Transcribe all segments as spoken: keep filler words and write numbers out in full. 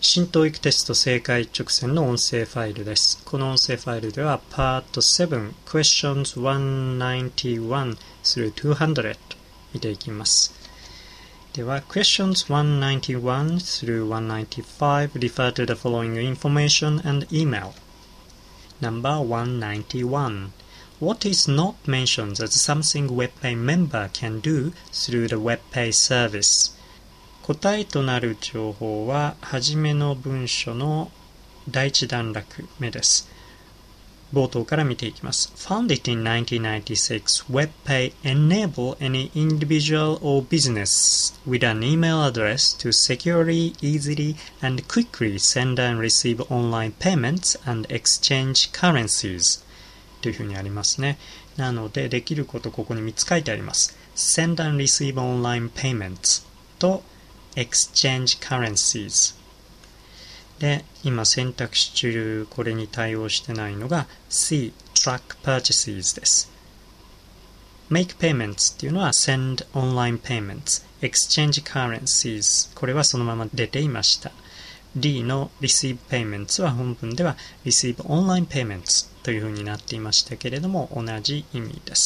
新トーイックテスト正解一直線の音声ファイルです。この音声ファイルでは パートセブン Questions ワンナインティワン through ツーハンドレッド 見ていきます。では Questions ワンナインティワン through ワンナインティファイブ refer to the following information and email. Number one ninety-one. What is not mentioned as something WebPay member can do through the WebPay service?答えとなる情報は、はじめの文書の第一段落目です。冒頭から見ていきます。Founded in nineteen ninety-six, WebPay enable any individual or business with an email address to securely, easily, and quickly send and receive online payments and exchange currencies というふうにありますね。なので、できること、ここにみっつ書いてあります。Send and receive online payments とexchange currencies で、今選択肢中これに対応してないのが C track purchases です。 make payments っていうのは send online payments、 exchange currencies これはそのまま出ていました。 D の receive payments は本文では receive online payments というふうになっていましたけれども、同じ意味です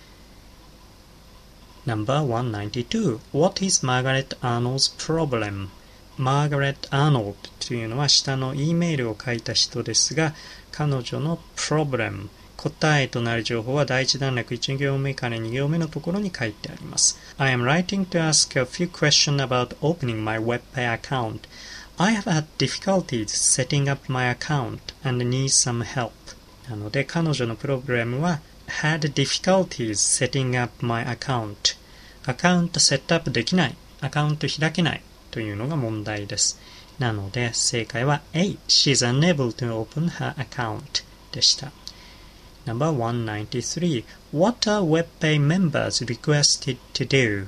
。Number one ninety-two. What is Margaret Arnold's problem? Margaret Arnold というのは下の E メールを書いた人ですが、彼女の problem 答えとなる情報は第一段落いち行目からに行目のところに書いてあります。I am writing to ask a few questions about opening my WebPay account. I have had difficulties setting up my account and need some help. なので彼女のプログラムはhad difficulties setting up my account. アカウントセットアップできない、アカウント開けないというのが問題です。なので正解は A. She's unable to open her account でした。Number one ninety-three. What are WebPay members requested to do?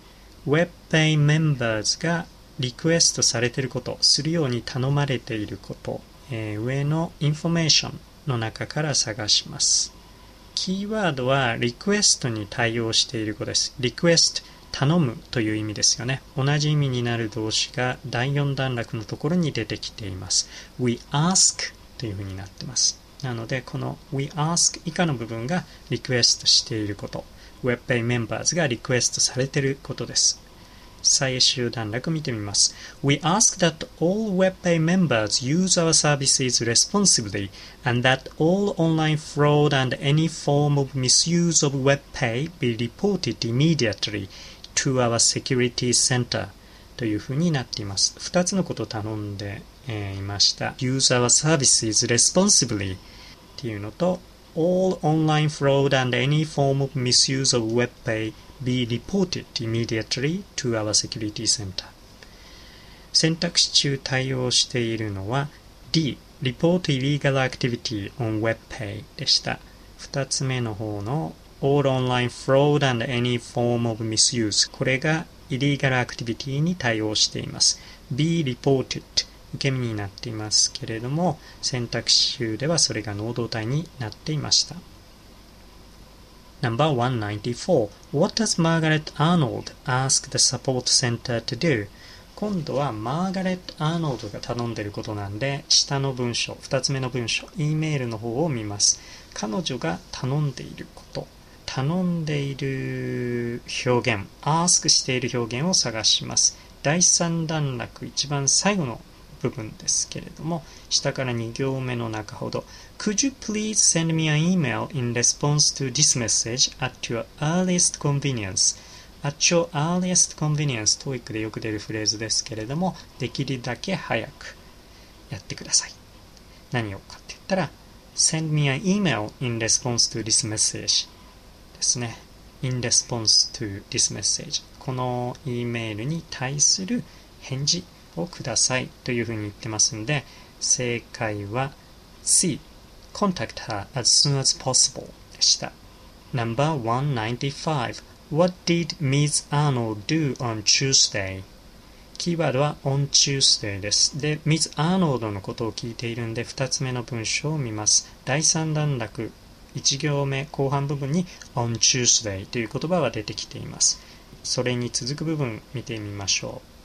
WebPay members がリクエストされていること、するように頼まれていること、えー、上のインフォメーションの中から探します。キーワードはリクエストに対応していることです。リクエスト、頼むという意味ですよね。同じ意味になる動詞がだいよん段落のところに出てきています。We ask というふうになっています。なので、この We ask 以下の部分がリクエストしていること。WebPay members がリクエストされていることです。最終段落見てみます。We ask that all WebPay members use our services responsibly and that all online fraud and any form of misuse of WebPay be reported immediately to our security center というふうになっています。二つのことを頼んで、えー、いました。Use our services responsibly っていうのと All online fraud and any form of misuse of WebPay be reported immediately to our security center. 選択肢中対応しているのは D. Report illegal activity on WebPay でした。二つ目の方の All online fraud and any form of misuse これが illegal activity に対応しています。be reported 受け身になっていますけれども、選択肢中ではそれが能動体になっていました。Number one ninety-four. What does Margaret Arnold ask the support center to do? 今度はマーガレット・アーノルドが頼んでいることなんで、下の文章、二つ目の文章、E メールの方を見ます。彼女が頼んでいること、頼んでいる表現、ask している表現を探します。第三段落、一番最後の部分ですけれども、下からに行目の中ほど Could you please send me an email in response to this message at your earliest convenience? At your earliest convenience トーイックでよく出るフレーズですけれども、できるだけ早くやってください。何をかって言ったら Send me an email in response to this message ですね。in response to this message この E メールに対する返事をくださいというふうに言ってますので、正解は C. Contact her as soon as possible でした。Number one ninety-five. What did Miz Arnold do on Tuesday? キーワードは on Tuesday です。で、Miz Arnold のことを聞いているんで、二つ目の文章を見ます。第三段落、一行目後半部分に on Tuesday という言葉は出てきています。それに続く部分見てみましょう。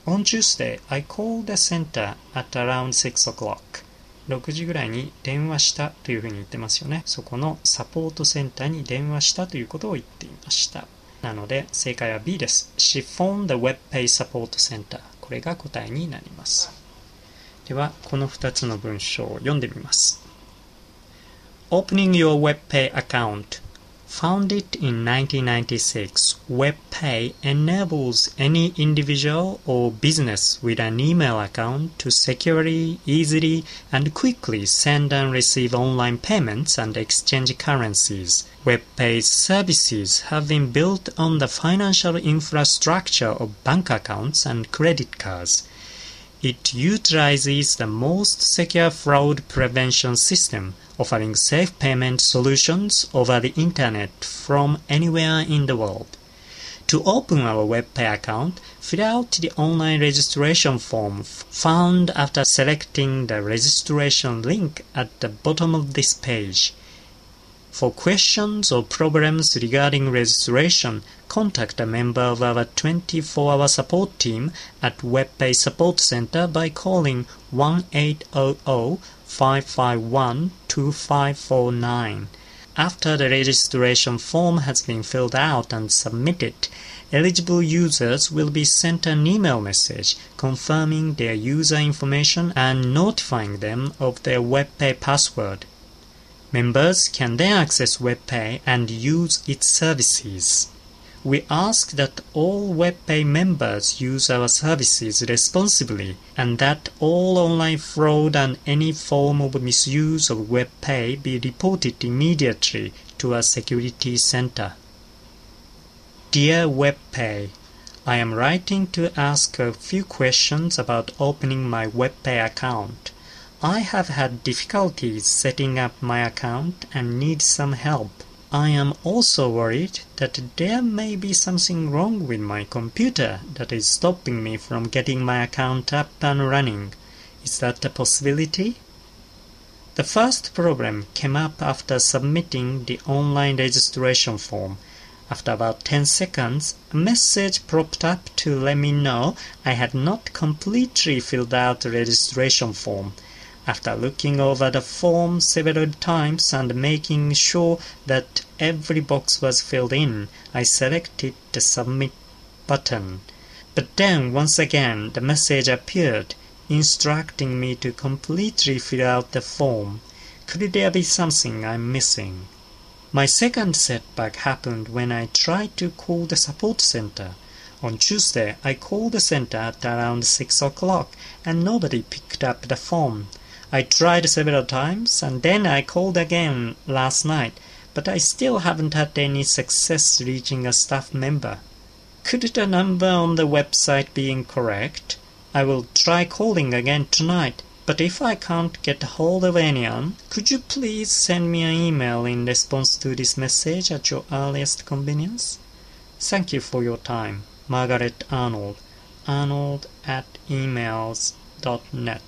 On Tuesday, I called the center at around six o'clock. ろくじぐらいに電話したというふうに言ってますよね。そこのサポートセンターに電話したということを言っていました。なので正解は B です。She phoned the WebPay Support Center。これが答えになります。では、このふたつの文章を読んでみます。Opening your WebPay account.Founded in nineteen ninety-six, WebPay enables any individual or business with an email account to securely, easily, and quickly send and receive online payments and exchange currencies. WebPay's services have been built on the financial infrastructure of bank accounts and credit cards.It utilizes the most secure fraud prevention system, offering safe payment solutions over the Internet from anywhere in the world. To open our WebPay account, fill out the online registration form found after selecting the registration link at the bottom of this page.For questions or problems regarding registration, contact a member of our twenty-four hour support team at WebPay Support Center by calling one eight hundred, five five one, two five four nine. After the registration form has been filled out and submitted, eligible users will be sent an email message confirming their user information and notifying them of their WebPay password.Members can then access WebPay and use its services. We ask that all WebPay members use our services responsibly and that all online fraud and any form of misuse of WebPay be reported immediately to our security center. Dear WebPay, I am writing to ask a few questions about opening my WebPay account.I have had difficulties setting up my account and need some help. I am also worried that there may be something wrong with my computer that is stopping me from getting my account up and running. Is that a possibility? The first problem came up after submitting the online registration form. After about ten seconds, a message popped up to let me know I had not completely filled out the registration form.After looking over the form several times and making sure that every box was filled in, I selected the Submit button. But then once again the message appeared, instructing me to completely fill out the form. Could there be something I'm missing? My second setback happened when I tried to call the support center. On Tuesday, I called the center at around six o'clock and nobody picked up the phone.I tried several times, and then I called again last night, but I still haven't had any success reaching a staff member. Could the number on the website be incorrect? I will try calling again tonight, but if I can't get hold of anyone, could you please send me an email in response to this message at your earliest convenience? Thank you for your time. Margaret Arnold. Arnold at emails dot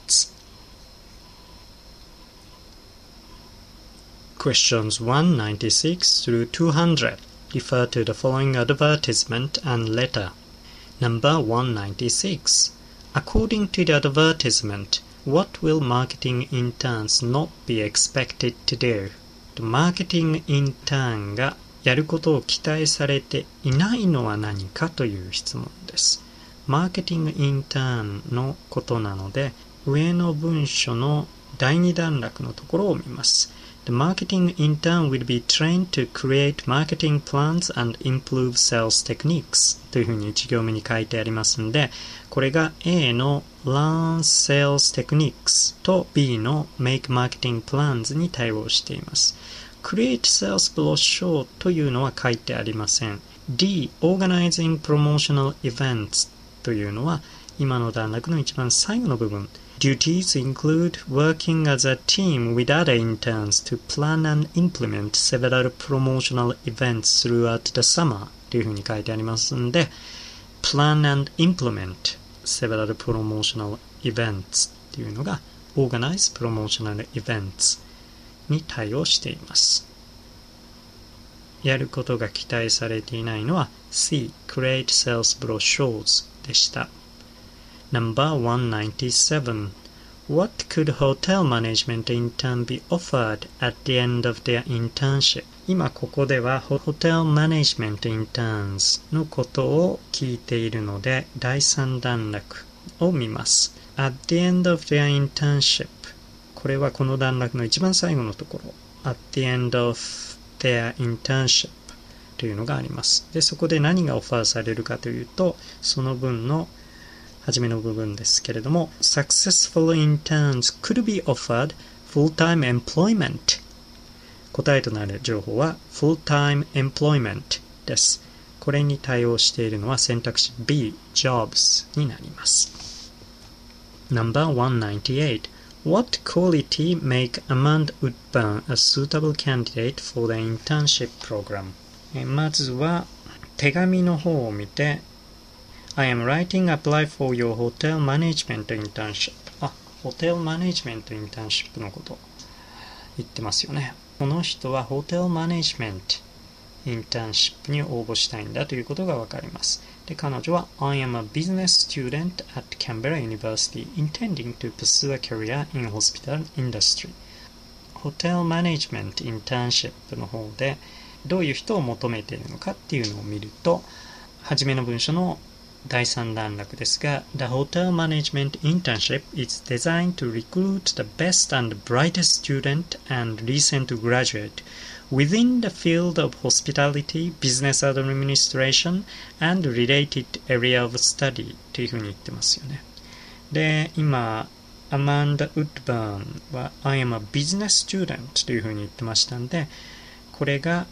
net.Questions one ninety-six through two hundred refer to the following advertisement and letter. Number one ninety-six. According to the advertisement, what will marketing interns not be expected to do? マーケティングインターンがやることを期待されていないのは何かという質問です。マーケティングインターンのことなので、上の文書のだいに段落のところを見ます。The marketing intern will be trained to create marketing plans and improve sales techniques というふうにいち行目に書いてありますので、これが A の Learn Sales Techniques と B の Make Marketing Plans に対応しています。Create Sales Brochure というのは書いてありません。D、Organizing Promotional Events というのは今の段落の一番最後の部分。Duties include working as a team with other interns to plan and implement several promotional events throughout the summer というふうに書いてありますので Plan and implement several promotional events というのが Organize promotional events に対応しています。やることが期待されていないのは C. Create sales brochures でした。 Number one ninety-seven. What could hotel management intern be offered at the end of their internship? 今ここでは Hotel Management Interns のことを聞いているので第三段落を見ます。At the end of their internship これはこの段落の一番最後のところ At the end of their internship というのがあります。で、そこで何がオファーされるかというとその分の初めの部分ですけれども Successful interns could be offered full-time employment 答えとなる情報は full-time employment です。これに対応しているのは選択肢 B Jobs になります。 Number one ninety-eight. What quality make Amand Utban a suitable candidate for the internship program? まずは手紙の方を見てI am writing apply for your hotel management internship. あ、ホテルマネジメントインターンシップのこと言ってますよね。この人はホテルマネジメントインターンシップに応募したいんだということがわかります。で、彼女は I am a business student at Canberra University intending to pursue a career in hospital industry. ホテルマネジメントインターンシップの方でどういう人を求めているのかっていうのを見ると、初めの文章の第三段落ですが The Hotel Management Internship is designed to recruit the best and brightest student and recent graduate within the field of hospitality, business administration, and related area of study というふうに言ってますよね。で、今アマンダ・ウッドバーンは I am a business student というふうに言ってましたんで、これが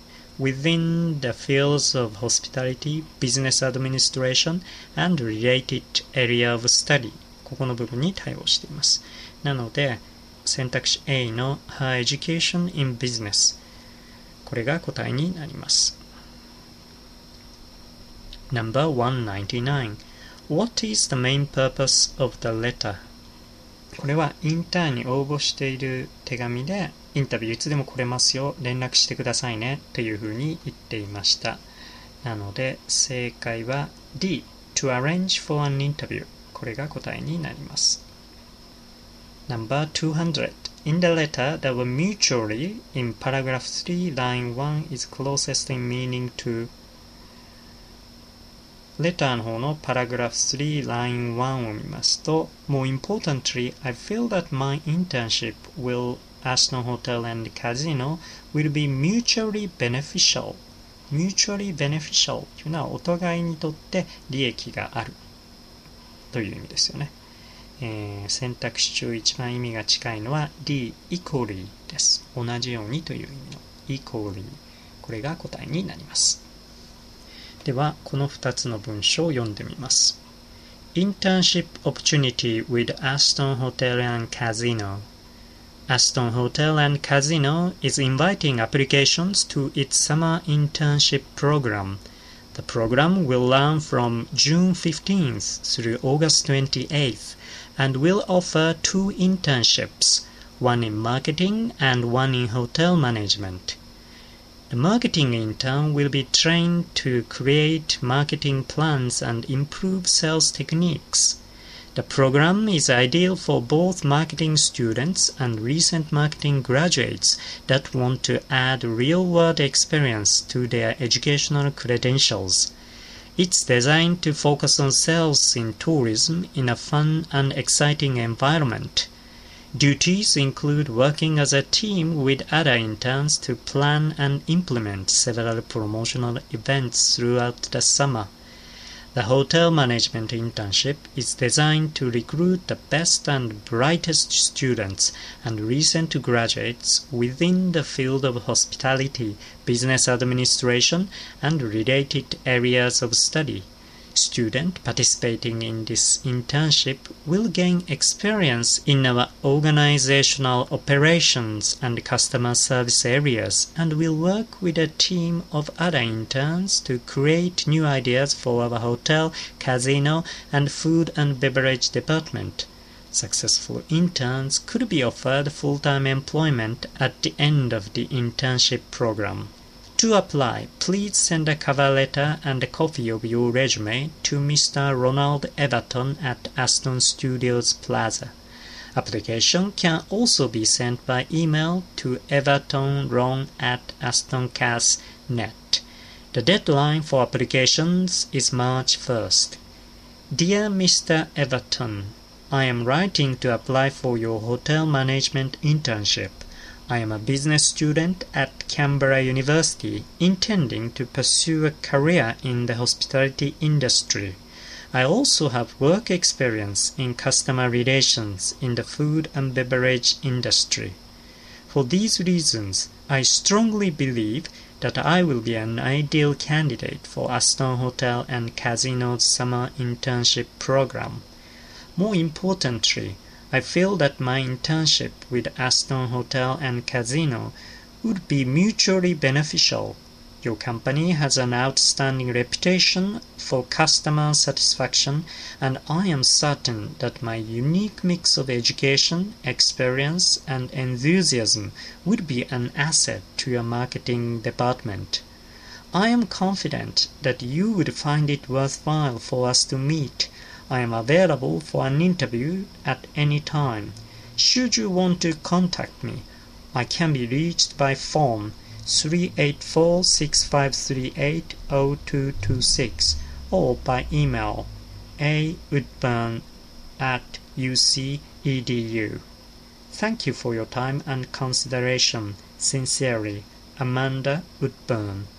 within the fields of hospitality, business administration, and related area of study ここの部分に対応しています。なので選択肢 A の Her Education in Business これが答えになります。 Number one ninety-nine. What is the main purpose of the letter? これはインターンに応募している手紙でインタビューいつでも来れますよ、連絡してくださいねというふうに言っていました。なので正解は D To arrange for an interview これが答えになります。 Number two hundred. In the letter, the word mutually in paragraph three line one is closest in meaning to レターの方の paragraph three line one を見ますと More importantly, I feel that my internship will Aston Hotel and Casino will be mutually beneficial. Mutually beneficial というのはお互いにとって利益があるという意味ですよね。えー、選択肢中一番意味が近いのは D equally です。同じようにという意味の equally これが答えになります。ではこのふたつの文章を読んでみます。 Internship opportunity with Aston Hotel and Casino Aston Hotel and Casino is inviting applications to its summer internship program. The program will run from June fifteenth through August twenty-eighth and will offer two internships, one in marketing and one in hotel management. The marketing intern will be trained to create marketing plans and improve sales techniques.The program is ideal for both marketing students and recent marketing graduates that want to add real-world experience to their educational credentials. It's designed to focus on sales in tourism in a fun and exciting environment. Duties include working as a team with other interns to plan and implement several promotional events throughout the summer.The hotel management internship is designed to recruit the best and brightest students and recent graduates within the field of hospitality, business administration, and related areas of study. Students participating in this internship will gain experience in our organizational operations and customer service areas and will work with a team of other interns to create new ideas for our hotel, casino, and food and beverage department. Successful interns could be offered full-time employment at the end of the internship program. To apply, please send a cover letter and a copy of your resume to Mister Ronald Everton at Aston Studios Plaza. Application can also be sent by email to evertonron at astoncast dot net. The deadline for applications is March first. Dear Mister Everton, I am writing to apply for your hotel management internship. I am a business student at Canberra University, intending to pursue a career in the hospitality industry. I also have work experience in customer relations in the food and beverage industry. For these reasons, I strongly believe that I will be an ideal candidate for Aston Hotel and Casino's summer internship program. More importantly, I feel that my internship with Aston Hotel and Casino would be mutually beneficial. Your company has an outstanding reputation for customer satisfaction, and I am certain that my unique mix of education, experience, and enthusiasm would be an asset to your marketing department. I am confident that you would find it worthwhile for us to meet. I am available for an interview at any time. Should you want to contact me, I can be reached by phone three eight four, six five three eight, zero two two six or by email a woodburn at u c e d u. Thank you for your time and consideration. Sincerely, Amanda Woodburn.